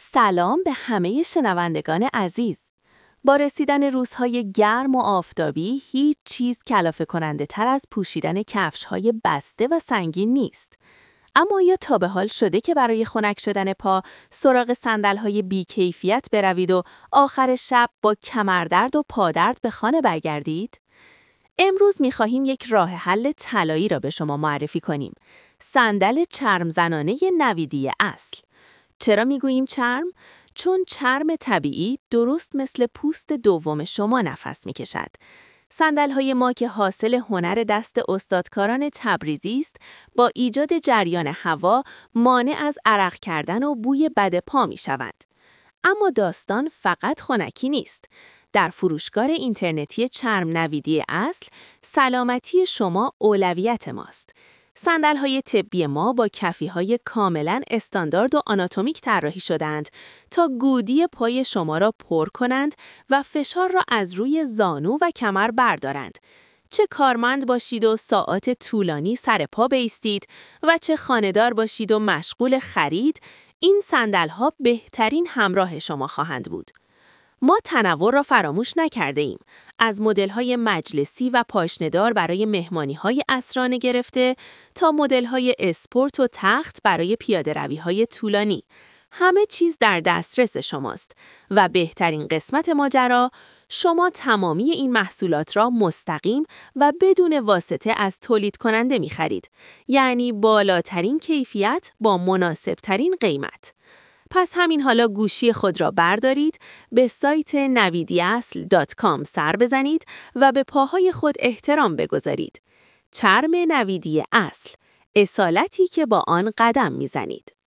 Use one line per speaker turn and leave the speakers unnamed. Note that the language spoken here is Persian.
سلام به همه شنوندگان عزیز. با رسیدن روزهای گرم و آفتابی هیچ چیز کلافه کننده تر از پوشیدن کفش‌های بسته و سنگین نیست. اما یا تا به حال شده که برای خنک شدن پا سراغ صندل‌های بی‌کیفیت بروید و آخر شب با کمردرد و پادرد به خانه برگردید؟ امروز می‌خواهیم یک راه حل طلایی را به شما معرفی کنیم. صندل چرم زنانه نویدی اصل. چرا میگوییم چرم؟ چون چرم طبیعی درست مثل پوست دوم شما نفس میکشد. صندل‌های ما که حاصل هنر دست استادکاران تبریزی است، با ایجاد جریان هوا مانع از عرق کردن و بوی بد پا میشوند. اما داستان فقط خنکی نیست. در فروشگاه اینترنتی چرم نویدی اصل، سلامتی شما اولویت ماست. صندل‌های طبی ما با کفی‌های کاملاً استاندارد و آناتومیک طراحی شده‌اند تا گودی پای شما را پر کنند و فشار را از روی زانو و کمر بردارند. چه کارمند باشید و ساعات طولانی سر پا بایستید و چه خانه‌دار باشید و مشغول خرید، این صندل‌ها بهترین همراه شما خواهند بود. ما تنوع را فراموش نکرده ایم. از مدل‌های مجلسی و پاشنه‌دار برای مهمانی‌های عصرانه گرفته تا مدل‌های اسپورت و تخت برای پیاده‌روی‌های طولانی. همه چیز در دسترس شماست و بهترین قسمت ماجرا، شما تمامی این محصولات را مستقیم و بدون واسطه از تولید کننده می‌خرید. یعنی بالاترین کیفیت با مناسب‌ترین قیمت. پس همین حالا گوشی خود را بردارید، به سایت navidiasl.com سر بزنید و به پاهای خود احترام بگذارید. چرم نویدی اصل، اصالتی که با آن قدم میزنید.